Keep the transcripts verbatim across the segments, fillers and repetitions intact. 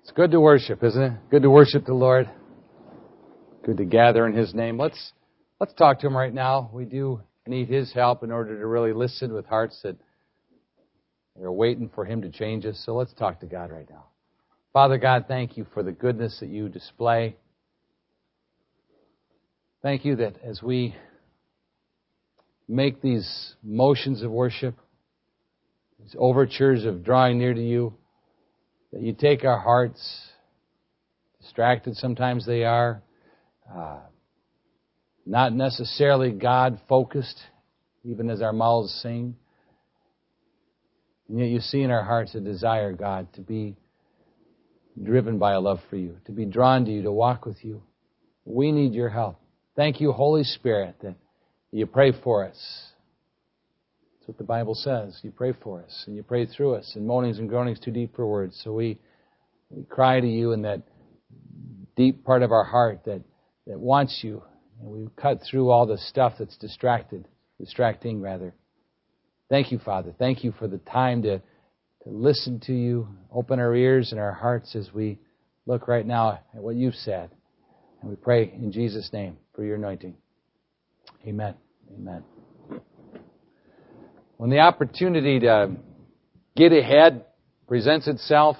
It's good to worship, isn't it? Good to worship the Lord. Good to gather in His name. Let's let's talk to Him right now. We do need His help in order to really listen with hearts that are waiting for Him to change us. So let's talk to God right now. Father God, thank You for the goodness that You display. Thank You that as we make these motions of worship, these overtures of drawing near to You, that You take our hearts, distracted sometimes they are, uh, not necessarily God-focused, even as our mouths sing. And yet You see in our hearts a desire, God, to be driven by a love for You, to be drawn to You, to walk with You. We need Your help. Thank You, Holy Spirit, that You pray for us. That's what the Bible says. You pray for us, and You pray through us, and moanings and groanings too deep for words. So we, we cry to You in that deep part of our heart that, that wants You, and we cut through all the stuff that's distracted, distracting rather. Thank You, Father. Thank You for the time to, to listen to You, open our ears and our hearts as we look right now at what You've said. And we pray in Jesus' name for Your anointing. Amen. Amen. When the opportunity to get ahead presents itself,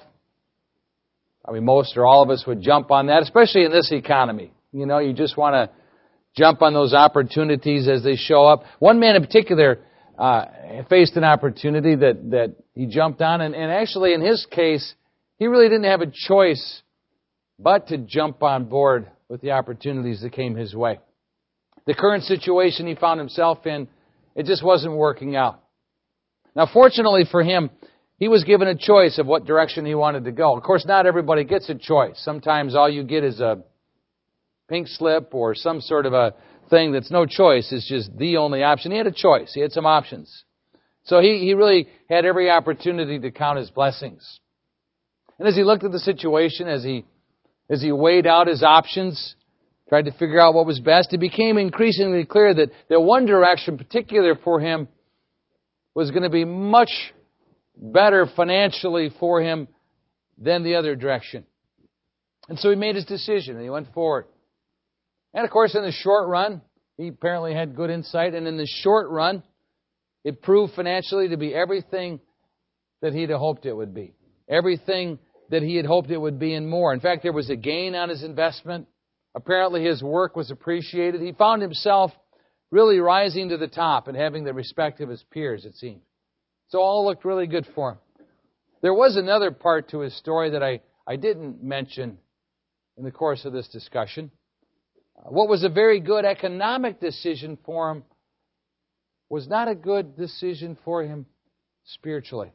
I mean, most or all of us would jump on that, especially in this economy. You know, you just want to jump on those opportunities as they show up. One man in particular uh, faced an opportunity that, that he jumped on, and, and actually in his case, he really didn't have a choice but to jump on board with the opportunities that came his way. The current situation he found himself in, it just wasn't working out. Now, fortunately for him, he was given a choice of what direction he wanted to go. Of course, not everybody gets a choice. Sometimes all you get is a pink slip or some sort of a thing that's no choice. It's just the only option. He had a choice. He had some options. So he, he really had every opportunity to count his blessings. And as he looked at the situation, as he, as he weighed out his options, tried to figure out what was best, it became increasingly clear that, that one direction, particular for him, was going to be much better financially for him than the other direction. And so he made his decision and he went forward. And of course, in the short run, he apparently had good insight, and in the short run, it proved financially to be everything that he'd hoped it would be. Everything that he had hoped it would be and more. In fact, there was a gain on his investment. Apparently his work was appreciated. He found himself really rising to the top and having the respect of his peers, it seemed. So all looked really good for him. There was another part to his story that I, I didn't mention in the course of this discussion. What was a very good economic decision for him was not a good decision for him spiritually.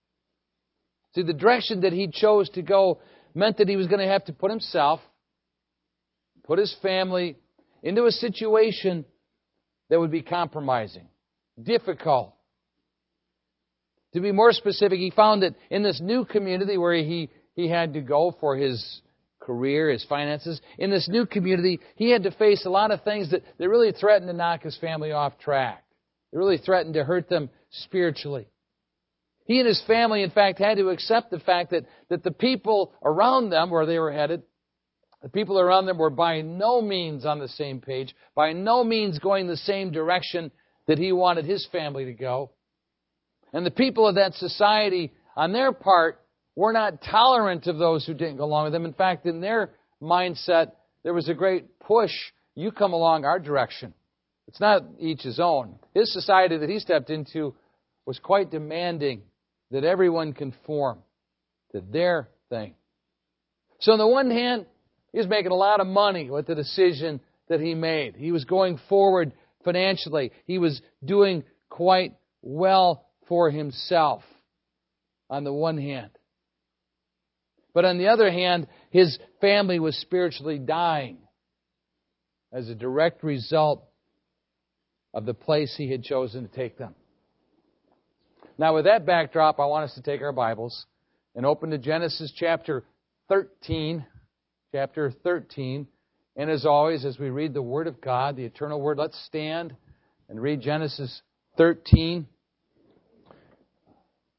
See, the direction that he chose to go meant that he was going to have to put himself, put his family into a situation that would be compromising, difficult. To be more specific, he found that in this new community where he, he had to go for his career, his finances, in this new community, he had to face a lot of things that, that really threatened to knock his family off track. They really threatened to hurt them spiritually. He and his family, in fact, had to accept the fact that, that the people around them, where they were headed, the people around them were by no means on the same page, by no means going the same direction that he wanted his family to go. And the people of that society, on their part, were not tolerant of those who didn't go along with them. In fact, in their mindset, there was a great push. You come along our direction. It's not each his own. His society that he stepped into was quite demanding that everyone conform to their thing. So on the one hand, he was making a lot of money with the decision that he made. He was going forward financially. He was doing quite well for himself on the one hand. But on the other hand, his family was spiritually dying as a direct result of the place he had chosen to take them. Now, with that backdrop, I want us to take our Bibles and open to Genesis chapter thirteen. Chapter thirteen. And as always, as we read the Word of God, the eternal Word, let's stand and read Genesis thirteen.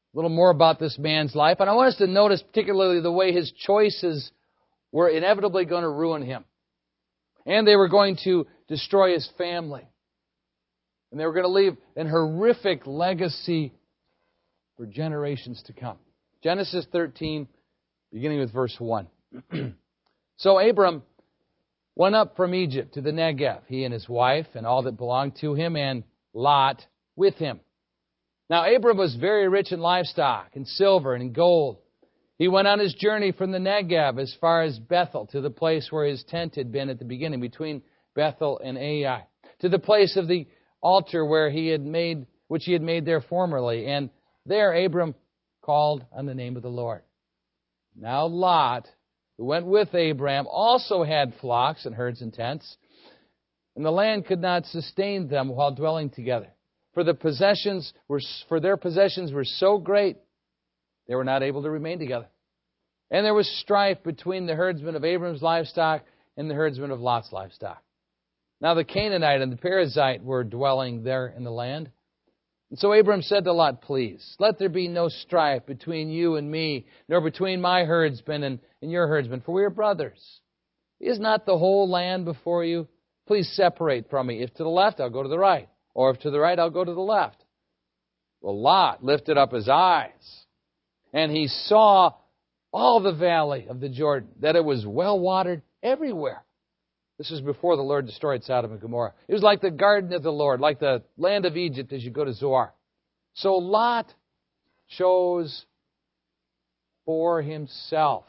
a little more about this man's life. And I want us to notice particularly the way his choices were inevitably going to ruin him. And they were going to destroy his family. And they were going to leave an horrific legacy for generations to come. Genesis thirteen, beginning with verse one. So Abram went up from Egypt to the Negev, he and his wife and all that belonged to him, and Lot with him. Now Abram was very rich in livestock, in silver, and in gold. He went on his journey from the Negev as far as Bethel, to the place where his tent had been at the beginning, between Bethel and Ai, to the place of the altar where he had made, which he had made there formerly. And there Abram called on the name of the Lord. Now Lot, who went with Abram, also had flocks and herds and tents, and the land could not sustain them while dwelling together. For the possessions were, for their possessions were so great, they were not able to remain together. And there was strife between the herdsmen of Abram's livestock and the herdsmen of Lot's livestock. Now the Canaanite and the Perizzite were dwelling there in the land. And so Abram said to Lot, please, let there be no strife between you and me, nor between my herdsmen and, and your herdsmen, for we are brothers. Is not the whole land before you? Please separate from me. If to the left, I'll go to the right. Or if to the right, I'll go to the left. Well, Lot lifted up his eyes, and he saw all the valley of the Jordan, that it was well watered everywhere. This is before the Lord destroyed Sodom and Gomorrah. It was like the garden of the Lord, like the land of Egypt as you go to Zoar. So Lot chose for himself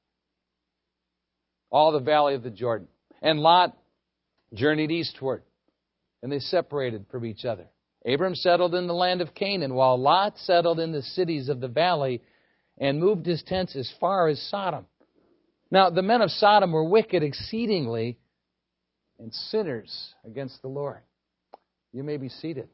all the valley of the Jordan. And Lot journeyed eastward, and they separated from each other. Abram settled in the land of Canaan, while Lot settled in the cities of the valley and moved his tents as far as Sodom. Now the men of Sodom were wicked exceedingly, and sinners against the Lord. You may be seated.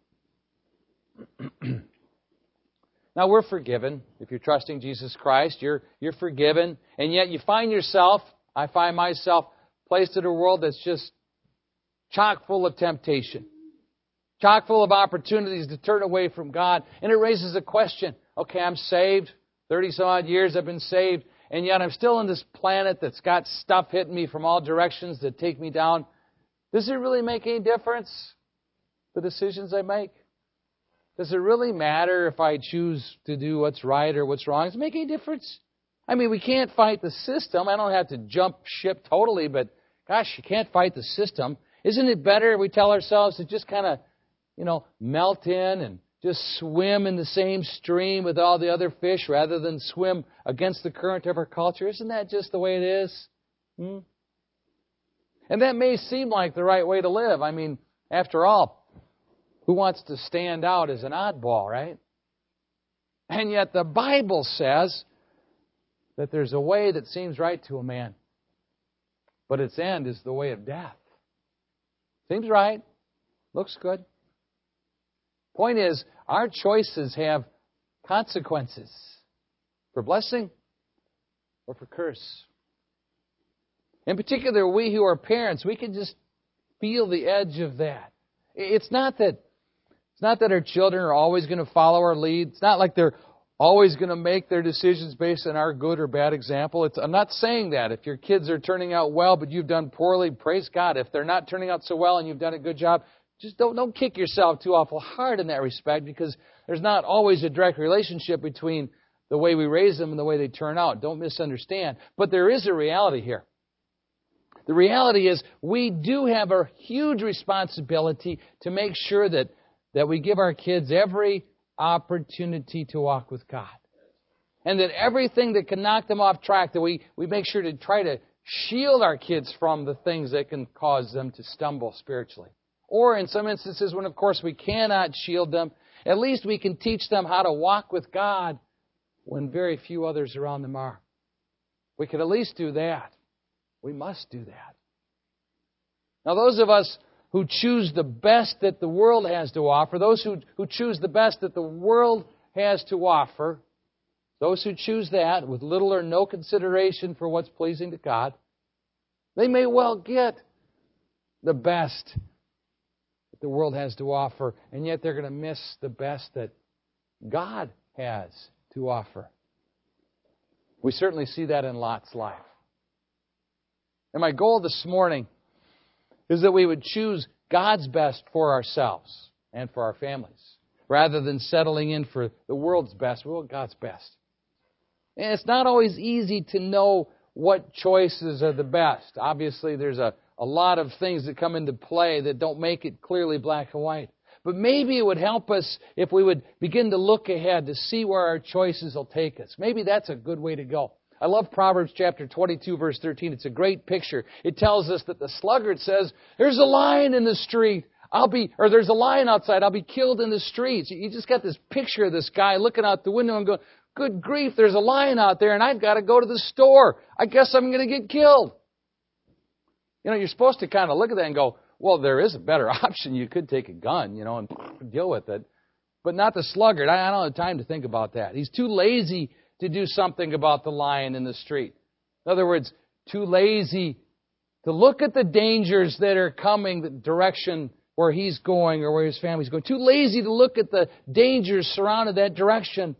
Now, we're forgiven. If you're trusting Jesus Christ, you're, you're forgiven. And yet you find yourself, I find myself, placed in a world that's just chock full of temptation. Chock full of opportunities to turn away from God. And it raises a question. Okay, I'm saved. thirty-some odd years I've been saved. And yet I'm still on this planet that's got stuff hitting me from all directions that take me down. Does it really make any difference, the decisions I make? Does it really matter if I choose to do what's right or what's wrong? Does it make any difference? I mean, we can't fight the system. I don't have to jump ship totally, but gosh, you can't fight the system. Isn't it better, we tell ourselves, to just kind of, you know, melt in and just swim in the same stream with all the other fish rather than swim against the current of our culture? Isn't that just the way it is? Hmm? And that may seem like the right way to live. I mean, after all, who wants to stand out as an oddball, right? And yet the Bible says that there's a way that seems right to a man, but its end is the way of death. Seems right. Looks good. Point is, our choices have consequences for blessing or for curse. In particular, we who are parents, we can just feel the edge of that. It's not that it's not that our children are always going to follow our lead. It's not like they're always going to make their decisions based on our good or bad example. It's, I'm not saying that. If your kids are turning out well, but you've done poorly, praise God. If they're not turning out so well and you've done a good job, just don't, don't kick yourself too awful hard in that respect, because there's not always a direct relationship between the way we raise them and the way they turn out. Don't misunderstand. But there is a reality here. The reality is we do have a huge responsibility to make sure that, that we give our kids every opportunity to walk with God. And that everything that can knock them off track, that we, we make sure to try to shield our kids from the things that can cause them to stumble spiritually. Or in some instances when, of course, we cannot shield them, at least we can teach them how to walk with God when very few others around them are. We can at least do that. We must do that. Now, those of us who choose the best that the world has to offer, those who, who choose the best that the world has to offer, those who choose that with little or no consideration for what's pleasing to God, they may well get the best that the world has to offer, and yet they're going to miss the best that God has to offer. We certainly see that in Lot's life. And my goal this morning is that we would choose God's best for ourselves and for our families, rather than settling in for the world's best. We want God's best. And it's not always easy to know what choices are the best. Obviously, there's a, a lot of things that come into play that don't make it clearly black and white. But maybe it would help us if we would begin to look ahead to see where our choices will take us. Maybe that's a good way to go. I love Proverbs chapter twenty-two, verse thirteen. It's a great picture. It tells us that the sluggard says, there's a lion in the street. I'll be, or there's a lion outside. I'll be killed in the streets. You just got this picture of this guy looking out the window and going, good grief, there's a lion out there and I've got to go to the store. I guess I'm going to get killed. You know, you're supposed to kind of look at that and go, well, there is a better option. You could take a gun, you know, and deal with it. But not the sluggard. I don't have time to think about that. He's too lazy to do something about the lion in the street. In other words, too lazy to look at the dangers that are coming, the direction where he's going or where his family's going. Too lazy to look at the dangers surrounding that direction.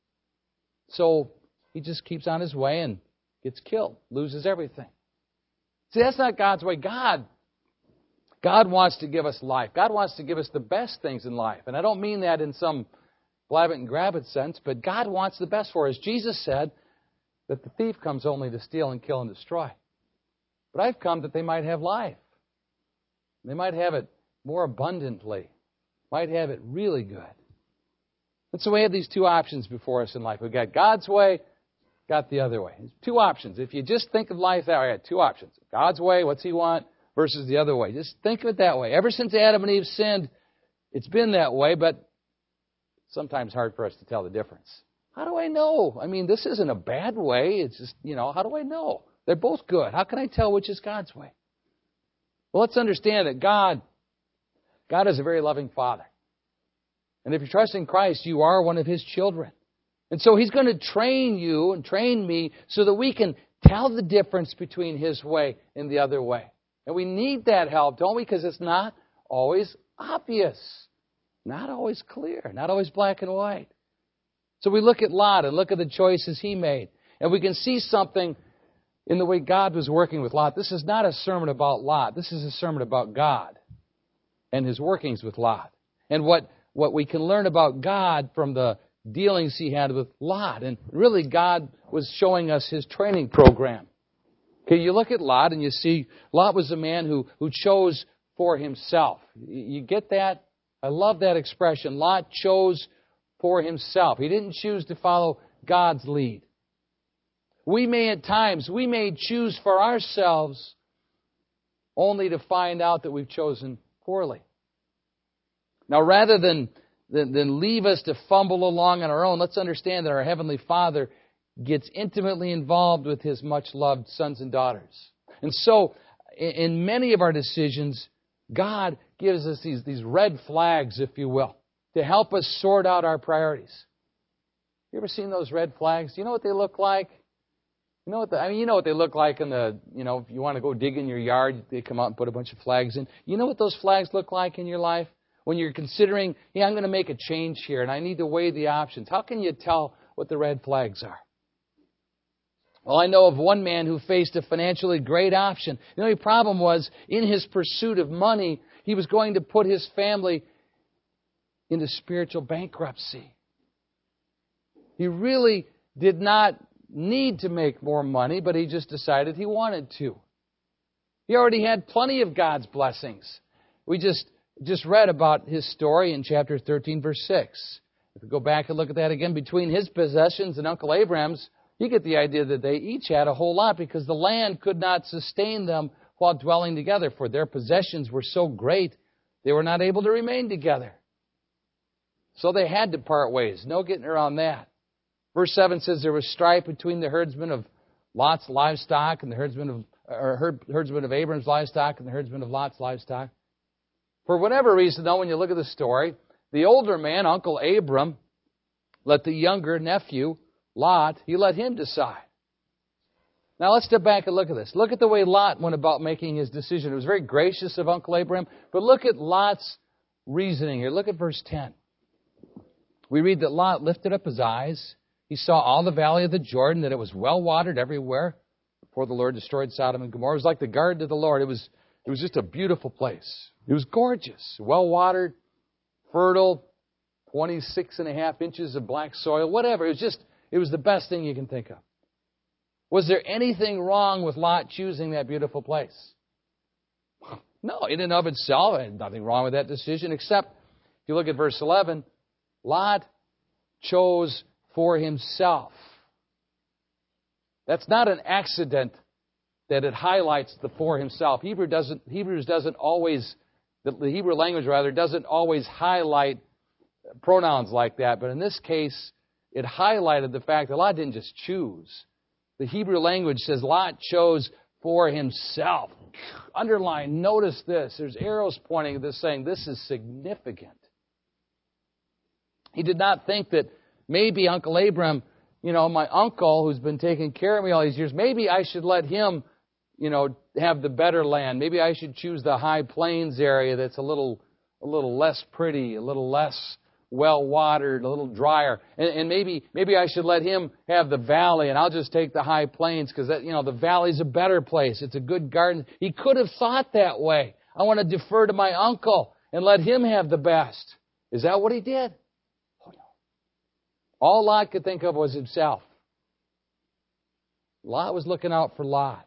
So he just keeps on his way and gets killed, loses everything. See, that's not God's way. God, God wants to give us life. God wants to give us the best things in life. And I don't mean that in some blab it and grab it sense, but God wants the best for us. Jesus said that the thief comes only to steal and kill and destroy. But I've come that they might have life. They might have it more abundantly. Might have it really good. And so we have these two options before us in life. We've got God's way, got the other way. There's two options. If you just think of life that way, I had two options. God's way, what's He want, versus the other way. Just think of it that way. Ever since Adam and Eve sinned, it's been that way, but sometimes hard for us to tell the difference. How do I know? I mean, this isn't a bad way. It's just, you know, how do I know? They're both good. How can I tell which is God's way? Well, let's understand that God, God is a very loving Father. And if you trust in Christ, you are one of His children. And so He's going to train you and train me so that we can tell the difference between His way and the other way. And we need that help, don't we? Because it's not always obvious. Not always clear. Not always black and white. So we look at Lot and look at the choices he made. And we can see something in the way God was working with Lot. This is not a sermon about Lot. This is a sermon about God and His workings with Lot. And what, what we can learn about God from the dealings He had with Lot. And really, God was showing us His training program. Okay, you look at Lot and you see Lot was a man who, who chose for himself. You get that? I love that expression. Lot chose for himself. He didn't choose to follow God's lead. We may at times, we may choose for ourselves only to find out that we've chosen poorly. Now, rather than, than, than leave us to fumble along on our own, let's understand that our Heavenly Father gets intimately involved with His much-loved sons and daughters. And so, in many of our decisions, God gives us these, these red flags, if you will, to help us sort out our priorities. You ever seen those red flags? Do you know what they look like? You know what the, I mean, you know what they look like in the, you know, if you want to go dig in your yard, they come out and put a bunch of flags in. You know what those flags look like in your life? When you're considering, yeah, I'm going to make a change here and I need to weigh the options. How can you tell what the red flags are? Well, I know of one man who faced a financially great option. The only problem was, in his pursuit of money, he was going to put his family into spiritual bankruptcy. He really did not need to make more money, but he just decided he wanted to. He already had plenty of God's blessings. We just, just read about his story in chapter thirteen, verse six. If we go back and look at that again, between his possessions and Uncle Abraham's, you get the idea that they each had a whole lot because the land could not sustain them while dwelling together, for their possessions were so great they were not able to remain together. So they had to part ways. No getting around that. Verse seven says there was strife between the herdsmen of Lot's livestock and the herdsmen of or herdsmen of Abraham's livestock and the herdsmen of Lot's livestock. For whatever reason, though, when you look at the story, the older man, Uncle Abram, let the younger nephew, Lot, he let him decide. Now let's step back and look at this. Look at the way Lot went about making his decision. It was very gracious of Uncle Abraham, but look at Lot's reasoning here. Look at verse ten. We read that Lot lifted up his eyes He saw all the valley of the Jordan, that it was well watered everywhere before the Lord destroyed Sodom and Gomorrah. It was like the garden of the Lord. It was, it was just a beautiful place. It was gorgeous, well watered, fertile, twenty-six and a half inches of black soil, whatever. It was just, it was the best thing you can think of. Was there anything wrong with Lot choosing that beautiful place? No, in and of itself, there's nothing wrong with that decision, except if you look at verse eleven, Lot chose for himself. That's not an accident that it highlights the for himself. Hebrew doesn't, Hebrews doesn't always, the Hebrew language rather, doesn't always highlight pronouns like that. But in this case, it highlighted the fact that Lot didn't just choose. The Hebrew language says Lot chose for himself. Underline, notice this. There's arrows pointing at this saying this is significant. He did not think that maybe Uncle Abram, you know, my uncle who's been taking care of me all these years, maybe I should let him, you know, have the better land. Maybe I should choose the high plains area that's a little a little less pretty, a little less well-watered, a little drier. And, and maybe maybe I should let him have the valley, and I'll just take the high plains because, you know, the valley's a better place. It's a good garden. He could have thought that way. I want to defer to my uncle and let him have the best. Is that what he did? Oh, no. All Lot could think of was himself. Lot was looking out for Lot.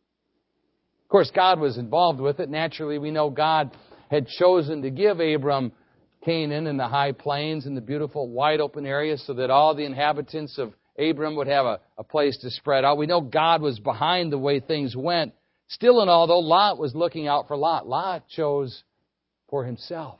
Of course, God was involved with it. Naturally, we know God had chosen to give Abram Canaan and the high plains and the beautiful wide open areas so that all the inhabitants of Abram would have a, a place to spread out. We know God was behind the way things went. Still and all, though, Lot was looking out for Lot. Lot chose for himself.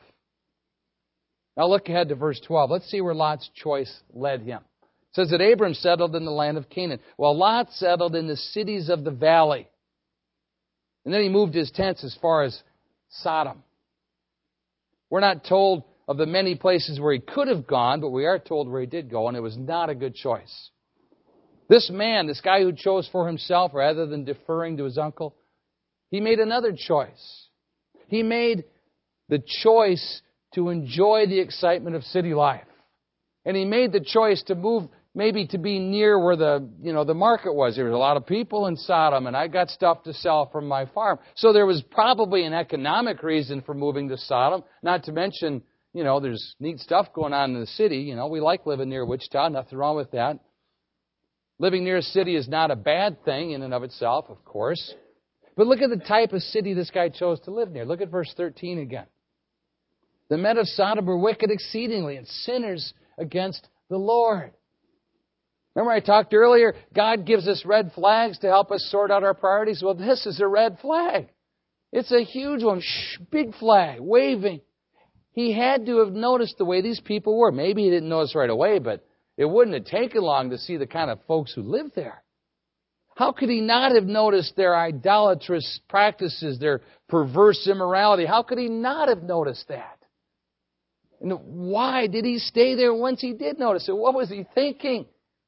Now look ahead to verse twelve. Let's see where Lot's choice led him. It says that Abram settled in the land of Canaan, while Lot settled in the cities of the valley. And then he moved his tents as far as Sodom. We're not told of the many places where he could have gone, but we are told where he did go, and it was not a good choice. This man, this guy who chose for himself rather than deferring to his uncle, he made another choice. He made the choice to enjoy the excitement of city life. And he made the choice to move maybe to be near where the, you know, the market was. There was a lot of people in Sodom, and I got stuff to sell from my farm. So there was probably an economic reason for moving to Sodom, not to mention, you know, there's neat stuff going on in the city. You know, we like living near Wichita. Nothing wrong with that. Living near a city is not a bad thing in and of itself, of course. But look at the type of city this guy chose to live near. Look at verse thirteen again. The men of Sodom were wicked exceedingly and sinners against the Lord. Remember I talked earlier, God gives us red flags to help us sort out our priorities. Well, this is a red flag. It's a huge one. Shh, big flag, waving. He had to have noticed the way these people were. Maybe he didn't notice right away, but it wouldn't have taken long to see the kind of folks who lived there. How could he not have noticed their idolatrous practices, their perverse immorality? How could he not have noticed that? And why did he stay there once he did notice it? What was he thinking?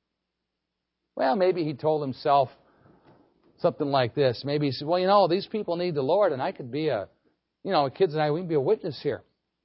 Well, maybe he told himself something like this. Maybe he said, well, you know, these people need the Lord, and I could be a, you know, kids and I, we can be a witness here.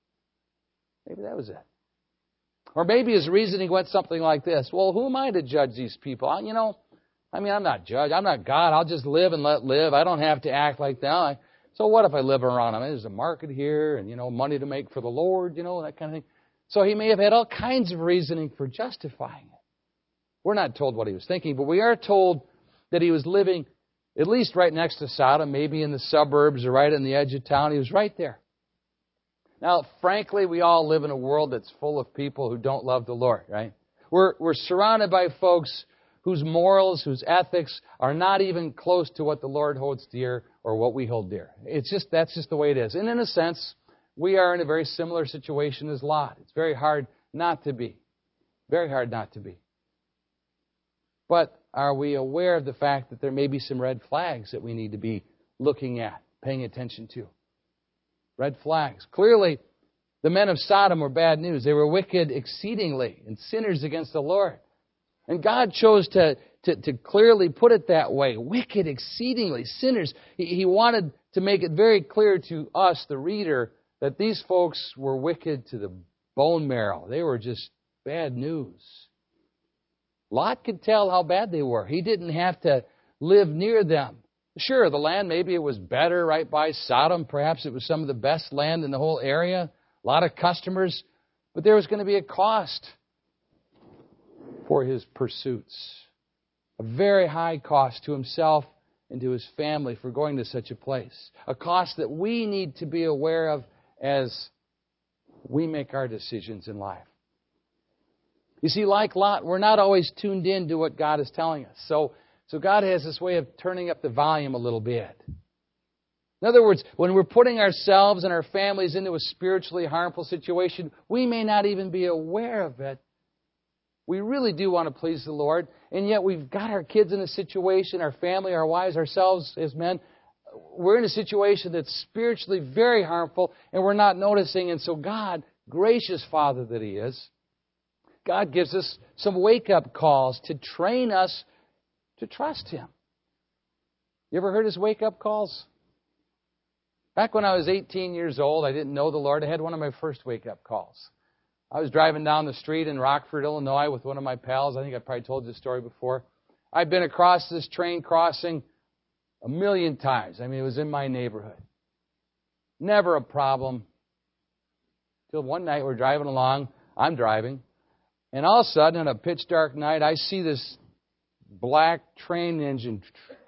Maybe that was it. Or maybe his reasoning went something like this. Well, who am I to judge these people? I, you know, I mean, I'm not judge. I'm not God. I'll just live and let live. I don't have to act like that. I, so what if I live around? I mean, there's a market here and, you know, money to make for the Lord, you know, that kind of thing. So he may have had all kinds of reasoning for justifying it. We're not told what he was thinking, but we are told that he was living at least right next to Sodom, maybe in the suburbs or right on the edge of town. He was right there. Now, frankly, we all live in a world that's full of people who don't love the Lord, right? We're, we're surrounded by folks whose morals, whose ethics are not even close to what the Lord holds dear or what we hold dear. It's just, that's just the way it is. And in a sense, we are in a very similar situation as Lot. It's very hard not to be. Very hard not to be. But are we aware of the fact that there may be some red flags that we need to be looking at, paying attention to? Red flags. Clearly, the men of Sodom were bad news. They were wicked exceedingly and sinners against the Lord. And God chose to, to, to clearly put it that way. Wicked exceedingly, sinners. He, he wanted to make it very clear to us, the reader, that these folks were wicked to the bone marrow. They were just bad news. Lot could tell how bad they were. He didn't have to live near them. Sure, the land, maybe it was better right by Sodom. Perhaps it was some of the best land in the whole area. A lot of customers. But there was going to be a cost for his pursuits. A very high cost to himself and to his family for going to such a place. A cost that we need to be aware of as we make our decisions in life. You see, like Lot, we're not always tuned in to what God is telling us. So, so God has this way of turning up the volume a little bit. In other words, when we're putting ourselves and our families into a spiritually harmful situation, we may not even be aware of it. We really do want to please the Lord, and yet we've got our kids in a situation, our family, our wives, ourselves as men, we're in a situation that's spiritually very harmful, and we're not noticing. And so God, gracious Father that He is, God gives us some wake-up calls to train us to trust Him. You ever heard His wake-up calls? Back when I was eighteen years old, I didn't know the Lord. I had one of my first wake-up calls. I was driving down the street in Rockford, Illinois with one of my pals. I think I probably told you the story before. I'd been across this train crossing a million times. I mean, it was in my neighborhood. Never a problem. Till one night we're driving along. I'm driving. And all of a sudden, on a pitch dark night, I see this black train engine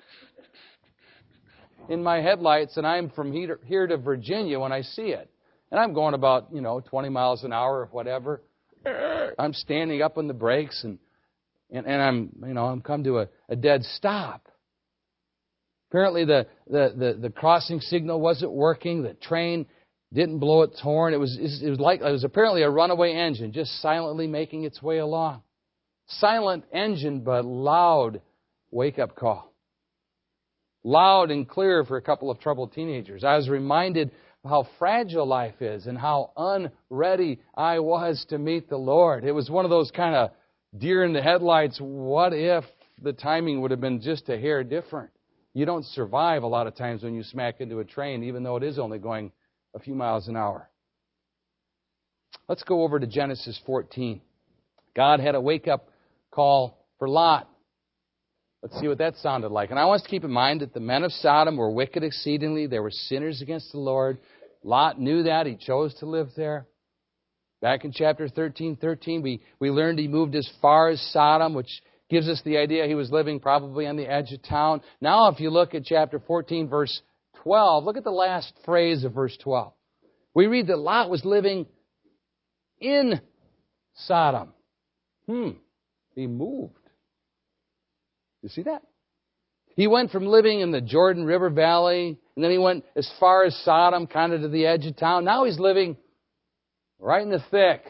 in my headlights, and I'm from here to Virginia when I see it. And I'm going about, you know, twenty miles an hour or whatever. I'm standing up on the brakes, and and, and I'm, you know, I'm come to a, a dead stop. Apparently the, the, the, the crossing signal wasn't working. The train didn't blow its horn. It was it was like it was apparently a runaway engine just silently making its way along. Silent engine, but loud wake-up call. Loud and clear for a couple of troubled teenagers. I was reminded of how fragile life is and how unready I was to meet the Lord. It was one of those kind of deer in the headlights. What if the timing would have been just a hair different? You don't survive a lot of times when you smack into a train, even though it is only going a few miles an hour. Let's go over to Genesis fourteen. God had a wake-up call for Lot. Let's see what that sounded like. And I want us to keep in mind that the men of Sodom were wicked exceedingly. They were sinners against the Lord. Lot knew that. He chose to live there. Back in chapter thirteen, thirteen, we, we learned he moved as far as Sodom, which gives us the idea he was living probably on the edge of town. Now, if you look at chapter fourteen, verse twelve, look at the last phrase of verse twelve. We read that Lot was living in Sodom. Hmm. He moved. You see that? He went from living in the Jordan River Valley, and then he went as far as Sodom, kind of to the edge of town. Now he's living right in the thick.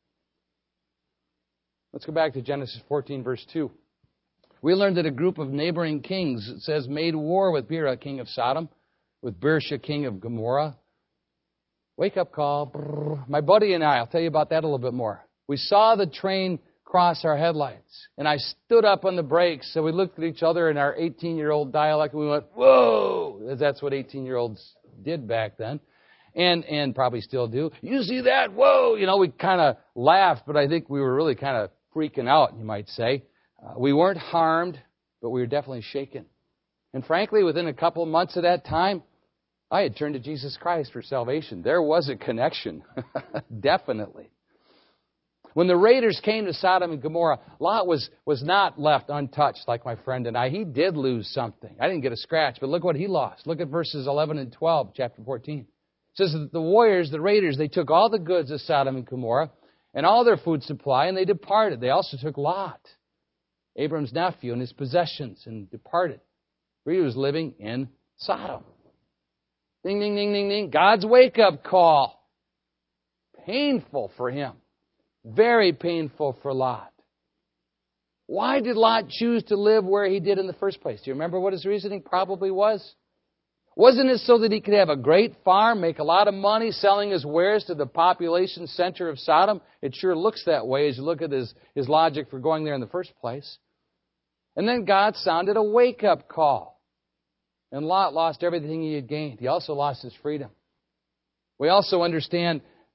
Let's go back to Genesis fourteen, verse two. We learned that a group of neighboring kings, it says, made war with Bera, king of Sodom, with Bersha, king of Gomorrah. Wake up call. Brrr. My buddy and I, I'll tell you about that a little bit more. We saw the train cross our headlights, and I stood up on the brakes, so we looked at each other in our eighteen-year-old dialect, and we went, whoa! That's what eighteen-year-olds did back then, and and probably still do. You see that? Whoa! You know, we kind of laughed, but I think we were really kind of freaking out, you might say. Uh, we weren't harmed, but we were definitely shaken. And frankly, within a couple of months of that time, I had turned to Jesus Christ for salvation. There was a connection, definitely. When the raiders came to Sodom and Gomorrah, Lot was, was not left untouched like my friend and I. He did lose something. I didn't get a scratch, but look what he lost. Look at verses eleven and twelve, chapter fourteen. It says that the warriors, the raiders, they took all the goods of Sodom and Gomorrah and all their food supply, and they departed. They also took Lot, Abram's nephew, and his possessions, and departed. For he was living in Sodom. Ding, ding, ding, ding, ding. God's wake-up call. Painful for him. Very painful for Lot. Why did Lot choose to live where he did in the first place? Do you remember what his reasoning probably was? Wasn't it so that he could have a great farm, make a lot of money selling his wares to the population center of Sodom? It sure looks that way as you look at his, his logic for going there in the first place. And then God sounded a wake-up call. And Lot lost everything he had gained. He also lost his freedom. We also understand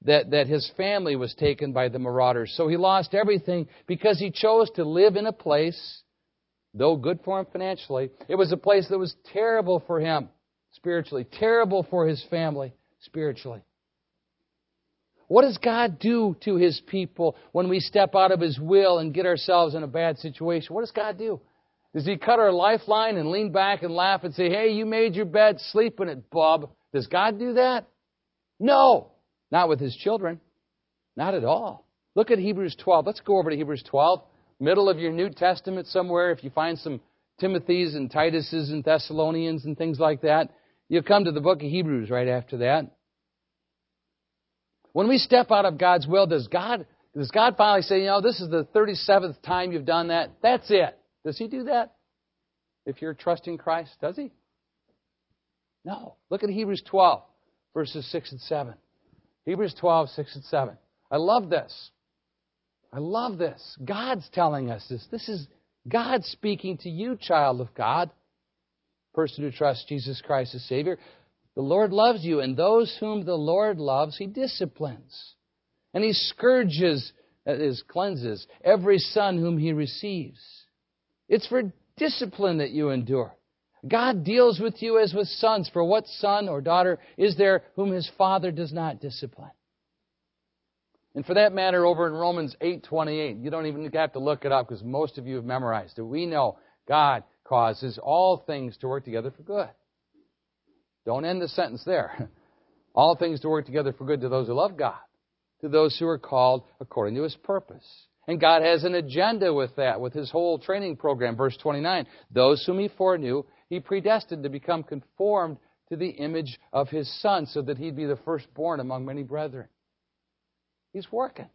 that, that his family was taken by the marauders. So he lost everything because he chose to live in a place, though good for him financially, it was a place that was terrible for him spiritually, terrible for his family spiritually. What does God do to His people when we step out of His will and get ourselves in a bad situation? What does God do? Does He cut our lifeline and lean back and laugh and say, hey, you made your bed, sleep in it, bub? Does God do that? No. Not with His children. Not at all. Look at Hebrews twelve. Let's go over to Hebrews twelve. Middle of your New Testament somewhere. If you find some Timothys and Tituses and Thessalonians and things like that, you'll come to the book of Hebrews right after that. When we step out of God's will, does God, does God finally say, you know, this is the thirty-seventh time you've done that? That's it. Does He do that? If you're trusting Christ, does He? No. Look at Hebrews twelve, verses six and seven. Hebrews twelve, six and seven. I love this. I love this. God's telling us this. This is God speaking to you, child of God, person who trusts Jesus Christ as Savior. The Lord loves you, and those whom the Lord loves, He disciplines. And He scourges, that is, cleanses, every son whom He receives. It's for discipline that you endure. God deals with you as with sons. For what son or daughter is there whom his father does not discipline? And for that matter, over in Romans eight twenty-eight, you don't even have to look it up because most of you have memorized it. We know God causes all things to work together for good. Don't end the sentence there. All things to work together for good to those who love God, to those who are called according to His purpose. And God has an agenda with that, with His whole training program. Verse twenty-nine, those whom He foreknew, He predestined to become conformed to the image of His Son, so that He'd be the firstborn among many brethren. He's working.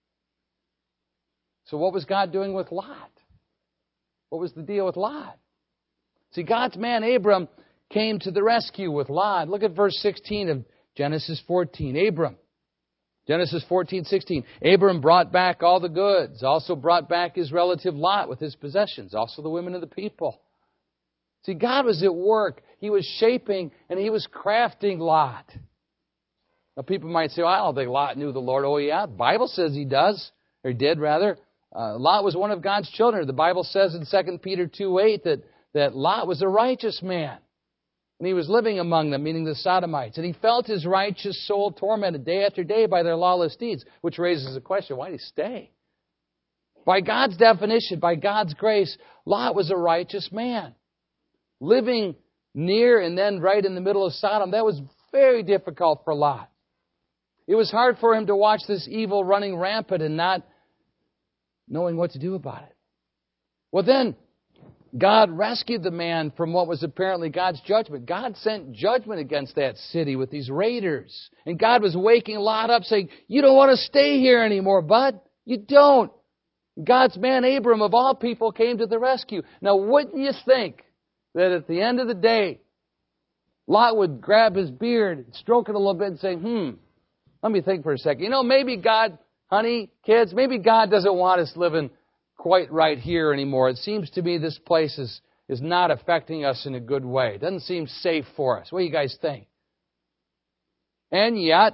So what was God doing with Lot? What was the deal with Lot? See, God's man Abram came to the rescue with Lot. Look at verse sixteen of Genesis fourteen. Abram. Genesis fourteen, sixteen. Abram brought back all the goods, also brought back his relative Lot with his possessions, also the women of the people. See, God was at work. He was shaping and He was crafting Lot. Now, people might say, well, I don't think Lot knew the Lord. Oh, yeah, the Bible says he does, or did, rather. Uh, Lot was one of God's children. The Bible says in Second Peter two eight that, that Lot was a righteous man. And he was living among them, meaning the Sodomites. And he felt his righteous soul tormented day after day by their lawless deeds, which raises the question, why did he stay? By God's definition, by God's grace, Lot was a righteous man. Living near and then right in the middle of Sodom, that was very difficult for Lot. It was hard for him to watch this evil running rampant and not knowing what to do about it. Well, then, God rescued the man from what was apparently God's judgment. God sent judgment against that city with these raiders. And God was waking Lot up saying, you don't want to stay here anymore, bud. You don't. God's man Abram, of all people, came to the rescue. Now, wouldn't you think that at the end of the day, Lot would grab his beard, stroke it a little bit and say, hmm, let me think for a second. You know, maybe God, honey, kids, maybe God doesn't want us living quite right here anymore. It seems to me this place is, is not affecting us in a good way. It doesn't seem safe for us. What do you guys think? And yet,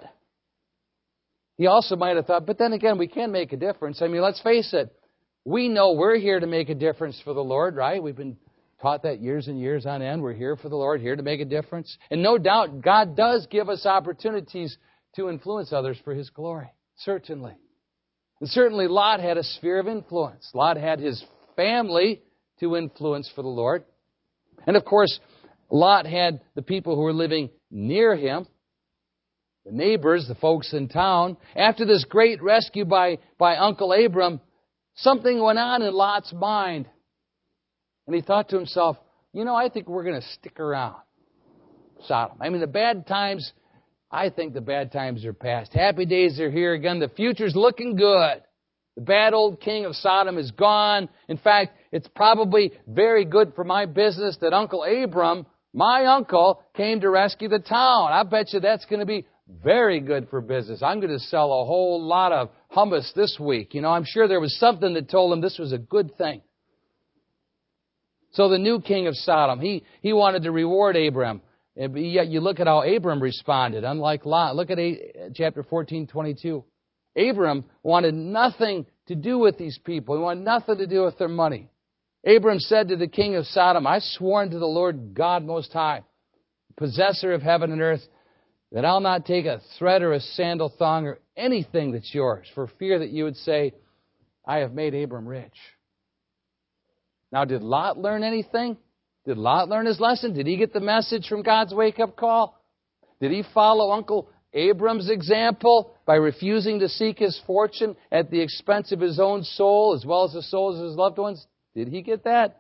he also might have thought, but then again, we can make a difference. I mean, let's face it. We know we're here to make a difference for the Lord, right? We've been taught that years and years on end. We're here for the Lord, here to make a difference. And no doubt, God does give us opportunities to influence others for His glory. Certainly. And certainly Lot had a sphere of influence. Lot had his family to influence for the Lord. And of course, Lot had the people who were living near him, the neighbors, the folks in town. After this great rescue by, by Uncle Abram, something went on in Lot's mind. And he thought to himself, you know, I think we're going to stick around Sodom. I mean, the bad times... I think the bad times are past. Happy days are here again. The future's looking good. The bad old king of Sodom is gone. In fact, it's probably very good for my business that Uncle Abram, my uncle, came to rescue the town. I bet you that's going to be very good for business. I'm going to sell a whole lot of hummus this week. You know, I'm sure there was something that told him this was a good thing. So the new king of Sodom, he, he wanted to reward Abram And yet you look at how Abram responded, unlike Lot. Look at chapter fourteen, twenty-two. Abram wanted nothing to do with these people. He wanted nothing to do with their money. Abram said to the king of Sodom, I've sworn to the Lord God Most High, possessor of heaven and earth, that I'll not take a thread or a sandal thong or anything that's yours, for fear that you would say, I have made Abram rich. Now, did Lot learn anything? Did Lot learn his lesson? Did he get the message from God's wake-up call? Did he follow Uncle Abram's example by refusing to seek his fortune at the expense of his own soul as well as the souls of his loved ones? Did he get that?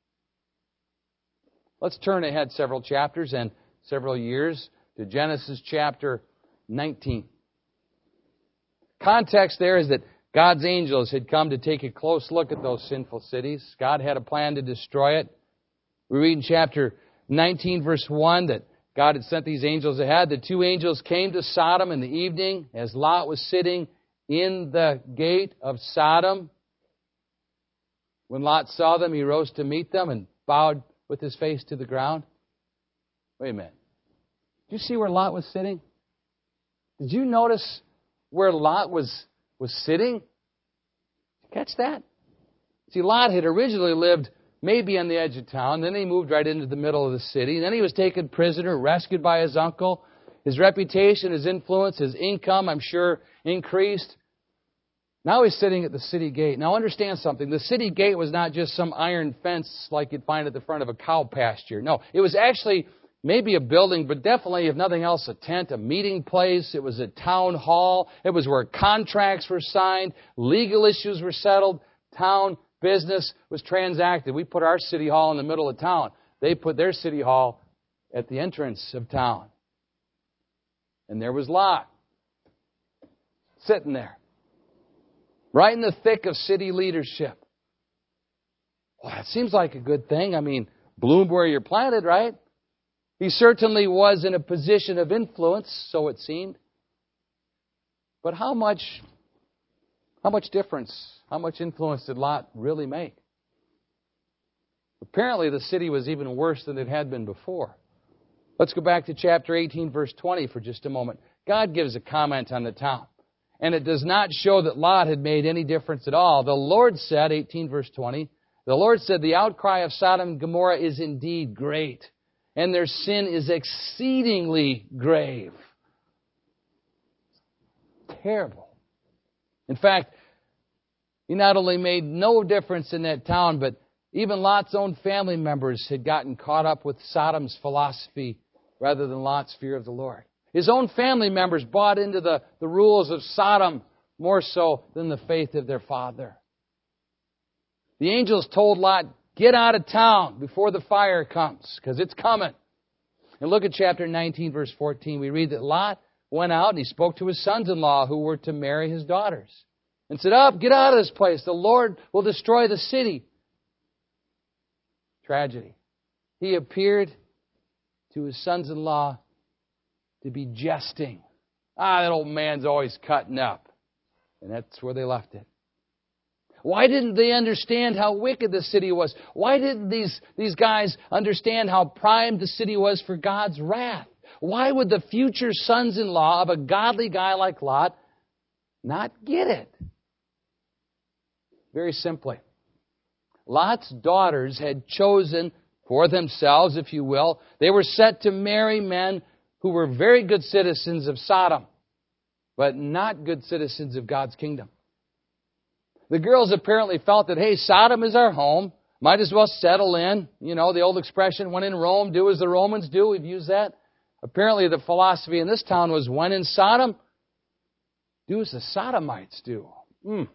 Let's turn ahead several chapters and several years to Genesis chapter nineteen. Context there is that God's angels had come to take a close look at those sinful cities. God had a plan to destroy it. We read in chapter nineteen, verse one, that God had sent these angels ahead. The two angels came to Sodom in the evening as Lot was sitting in the gate of Sodom. When Lot saw them, he rose to meet them and bowed with his face to the ground. Wait a minute. Did you see where Lot was sitting? Did you notice where Lot was, was sitting? Did you catch that? See, Lot had originally lived maybe on the edge of town. Then he moved right into the middle of the city. Then he was taken prisoner, rescued by his uncle. His reputation, his influence, his income, I'm sure, increased. Now he's sitting at the city gate. Now understand something. The city gate was not just some iron fence like you'd find at the front of a cow pasture. No, it was actually maybe a building, but definitely, if nothing else, a tent, a meeting place. It was a town hall. It was where contracts were signed, legal issues were settled, town business was transacted. We put our city hall in the middle of town. They put their city hall at the entrance of town. And there was Lot, sitting there, right in the thick of city leadership. Well, that seems like a good thing. I mean, bloom where you're planted, right? He certainly was in a position of influence, so it seemed. But how much, how much difference, how much influence did Lot really make? Apparently, the city was even worse than it had been before. Let's go back to chapter eighteen, verse twenty for just a moment. God gives a comment on the town. And it does not show that Lot had made any difference at all. The Lord said, eighteen verse twenty, the Lord said, the outcry of Sodom and Gomorrah is indeed great, and their sin is exceedingly grave. Terrible. In fact, he not only made no difference in that town, but even Lot's own family members had gotten caught up with Sodom's philosophy rather than Lot's fear of the Lord. His own family members bought into the, the rules of Sodom more so than the faith of their father. The angels told Lot, get out of town before the fire comes, because it's coming. And look at chapter nineteen, verse fourteen. We read that Lot went out and he spoke to his sons-in-law who were to marry his daughters. And said, up, get out of this place. The Lord will destroy the city. Tragedy. He appeared to his sons-in-law to be jesting. Ah, that old man's always cutting up. And that's where they left it. Why didn't they understand how wicked the city was? Why didn't these, these guys understand how primed the city was for God's wrath? Why would the future sons-in-law of a godly guy like Lot not get it? Very simply, Lot's daughters had chosen for themselves, if you will, they were set to marry men who were very good citizens of Sodom, but not good citizens of God's kingdom. The girls apparently felt that, hey, Sodom is our home. Might as well settle in. You know, the old expression, when in Rome, do as the Romans do. We've used that. Apparently the philosophy in this town was, when in Sodom, do as the Sodomites do. Mm.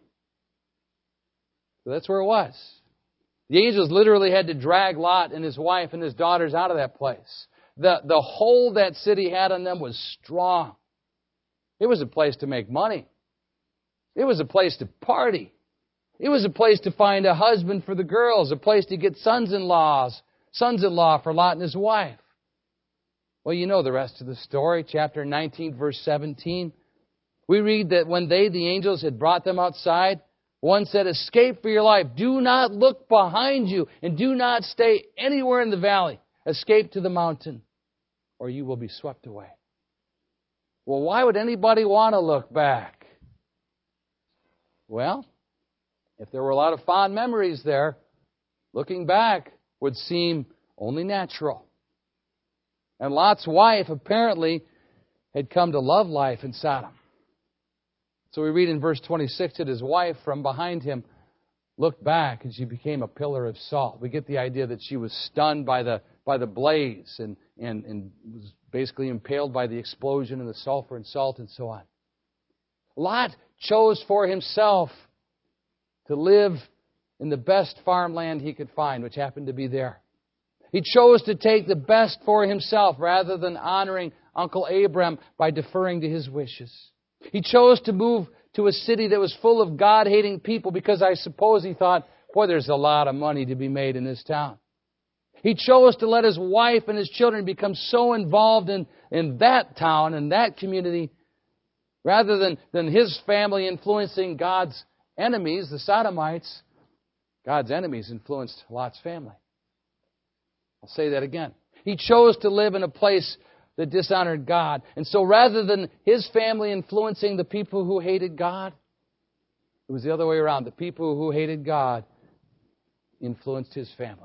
So that's where it was. The angels literally had to drag Lot and his wife and his daughters out of that place. The, the hold that city had on them was strong. It was a place to make money. It was a place to party. It was a place to find a husband for the girls, a place to get sons-in-laws, sons-in-law for Lot and his wife. Well, you know the rest of the story, chapter nineteen, verse seventeen. We read that when they, the angels, had brought them outside, one said, escape for your life. Do not look behind you and do not stay anywhere in the valley. Escape to the mountain. or you will be swept away. Well, why would anybody want to look back? Well, if there were a lot of fond memories there, looking back would seem only natural. And Lot's wife apparently had come to love life in Sodom. So we read in verse twenty-six that his wife from behind him looked back and she became a pillar of salt. We get the idea that she was stunned by the by the blaze and, and, and was basically impaled by the explosion and the sulfur and salt and so on. Lot chose for himself to live in the best farmland he could find, which happened to be there. He chose to take the best for himself rather than honoring Uncle Abram by deferring to his wishes. He chose to move to a city that was full of God-hating people because I suppose he thought, boy, there's a lot of money to be made in this town. He chose to let his wife and his children become so involved in, in that town and that community rather than, than his family influencing God's enemies, the Sodomites. God's enemies influenced Lot's family. I'll say that again. He chose to live in a place that dishonored God. And so rather than his family influencing the people who hated God, it was the other way around. The people who hated God influenced his family.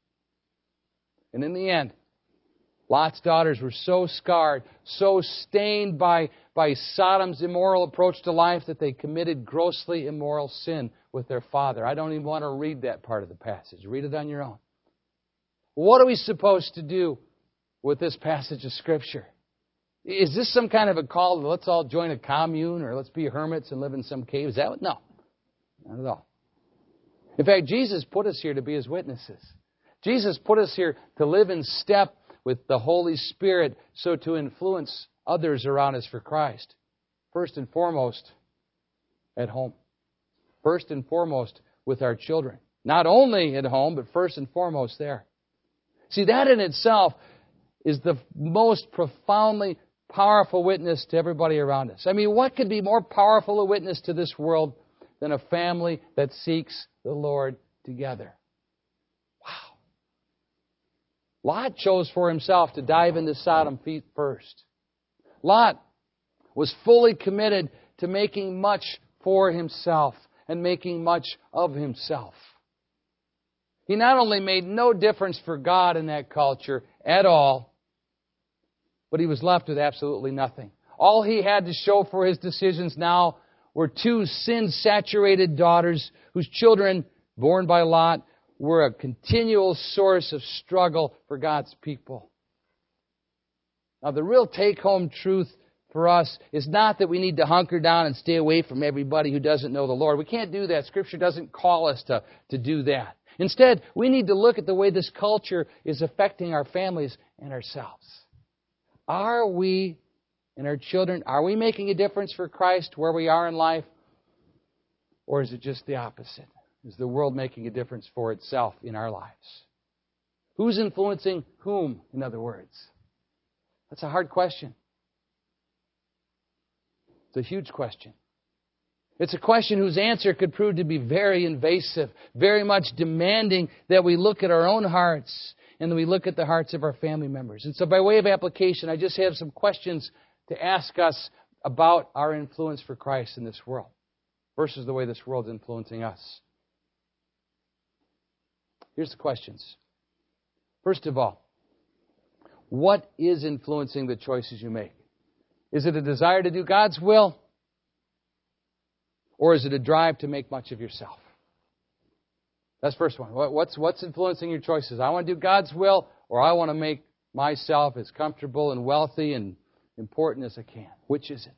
And in the end, Lot's daughters were so scarred, so stained by, by Sodom's immoral approach to life that they committed grossly immoral sin with their father. I don't even want to read that part of the passage. Read it on your own. What are we supposed to do with this passage of Scripture? Is this some kind of a call to let's all join a commune or let's be hermits and live in some cave? Is that what? No, not at all. In fact, Jesus put us here to be His witnesses. Jesus put us here to live in step with the Holy Spirit so to influence others around us for Christ. First and foremost, at home. First and foremost with our children. Not only at home, but first and foremost there. See, that in itself is the most profoundly powerful witness to everybody around us. I mean, what could be more powerful a witness to this world than a family that seeks the Lord together? Wow. Lot chose for himself to dive into Sodom feet first. Lot was fully committed to making much for himself and making much of himself. He not only made no difference for God in that culture at all, but he was left with absolutely nothing. All he had to show for his decisions now were two sin-saturated daughters whose children, born by Lot, were a continual source of struggle for God's people. Now, the real take-home truth for us is not that we need to hunker down and stay away from everybody who doesn't know the Lord. We can't do that. Scripture doesn't call us to, to do that. Instead, we need to look at the way this culture is affecting our families and ourselves. Are we and our children, are we making a difference for Christ where we are in life? Or is it just the opposite? Is the world making a difference for itself in our lives? Who's influencing whom, in other words? That's a hard question. It's a huge question. It's a question whose answer could prove to be very invasive, very much demanding that we look at our own hearts and that we look at the hearts of our family members. And so by way of application, I just have some questions to ask us about our influence for Christ in this world versus the way this world's influencing us. Here's the questions. First of all, what is influencing the choices you make? Is it a desire to do God's will? Or is it a drive to make much of yourself? That's the first one. What's, what's influencing your choices? I want to do God's will, or I want to make myself as comfortable and wealthy and important as I can. Which is it?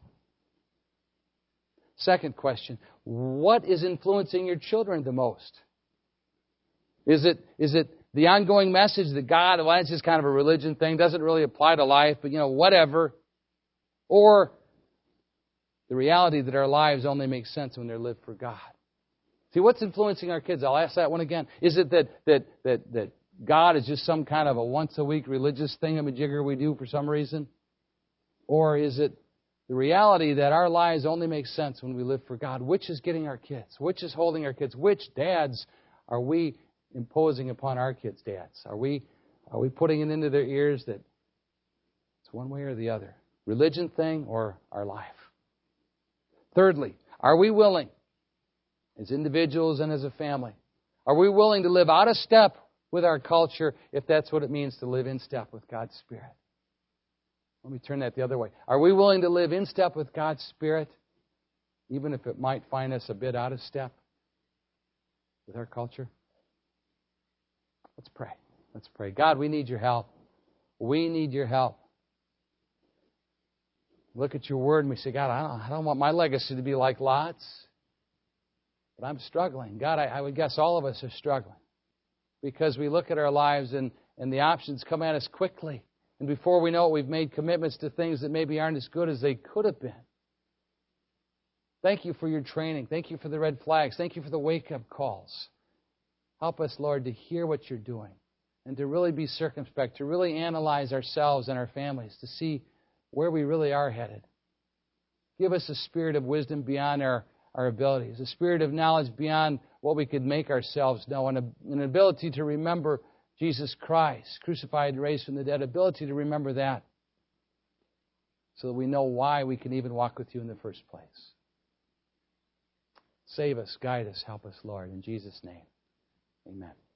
Second question. What is influencing your children the most? Is it, is it the ongoing message that God, well, it's just kind of a religion thing, doesn't really apply to life, but, you know, whatever. Or the reality that our lives only make sense when they're lived for God. See, what's influencing our kids? I'll ask that one again. Is it that that that that God is just some kind of a once-a-week religious thingamajigger we do for some reason? Or is it the reality that our lives only make sense when we live for God? Which is getting our kids? Which is holding our kids? Which dads are we imposing upon our kids' dads? Are we are we putting it into their ears that It's one way or the other. Religion thing or our life. Thirdly, are we willing, as individuals and as a family, are we willing to live out of step with our culture if that's what it means to live in step with God's Spirit? Let me turn that the other way. Are we willing to live in step with God's Spirit, even if it might find us a bit out of step with our culture? Let's pray. Let's pray. God, we need your help. We need your help. Look at your word and we say, God, I don't, I don't want my legacy to be like Lot's. But I'm struggling. God, I, I would guess all of us are struggling. Because we look at our lives and, and the options come at us quickly. And before we know it, we've made commitments to things that maybe aren't as good as they could have been. Thank you for your training. Thank you for the red flags. Thank you for the wake-up calls. Help us, Lord, to hear what you're doing and to really be circumspect, to really analyze ourselves and our families, to see where we really are headed. Give us a spirit of wisdom beyond our, our abilities, a spirit of knowledge beyond what we could make ourselves know, and a, an ability to remember Jesus Christ, crucified and raised from the dead, ability to remember that so that we know why we can even walk with you in the first place. Save us, guide us, help us, Lord. In Jesus' name, amen.